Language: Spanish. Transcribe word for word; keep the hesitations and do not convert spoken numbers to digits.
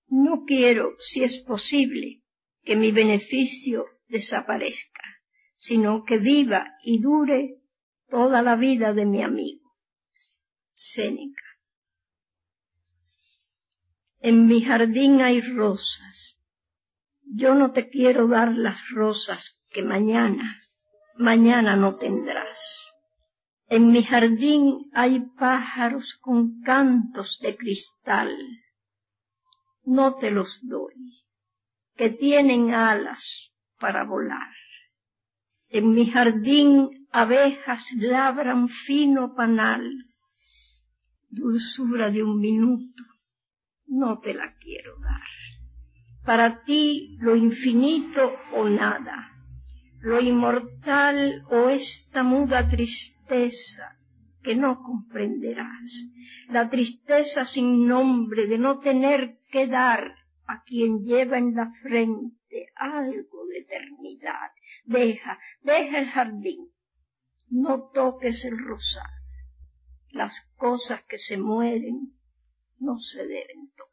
No quiero, si es posible, que mi beneficio desaparezca, sino que viva y dure toda la vida de mi amigo. Séneca. En mi jardín hay rosas. Yo no te quiero dar las rosas que mañana, mañana no tendrás. En mi jardín hay pájaros con cantos de cristal. No te los doy, que tienen alas para volar. En mi jardín abejas labran fino panal. Dulzura de un minuto, no te la quiero dar. Para ti lo infinito o nada, lo inmortal o esta muda tristeza que no comprenderás, la tristeza sin nombre de no tener que dar a quien lleva en la frente algo de eternidad. Deja, deja el jardín, no toques el rosal, las cosas que se mueren no se deben tocar.